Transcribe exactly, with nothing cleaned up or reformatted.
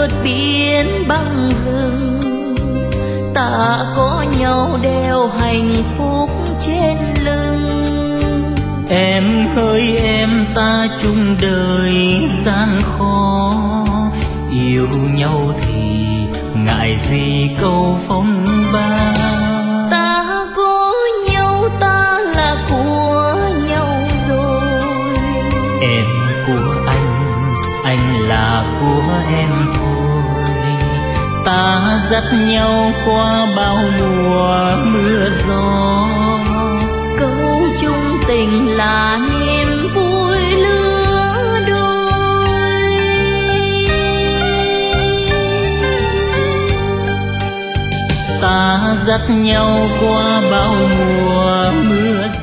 vượt biển băng rừng, ta có nhau đeo hạnh phúc trên lưng. Em hỡi em ta chung đời gian khó, yêu nhau thì ngại gì câu phong ba. Ta có nhau ta là của nhau rồi, Em của anh, anh là của em thôi. Ta dắt nhau qua bao mùa mưa gió, câu chung tình là niềm vui lứa đôi. Ta dắt nhau qua bao mùa mưa gió.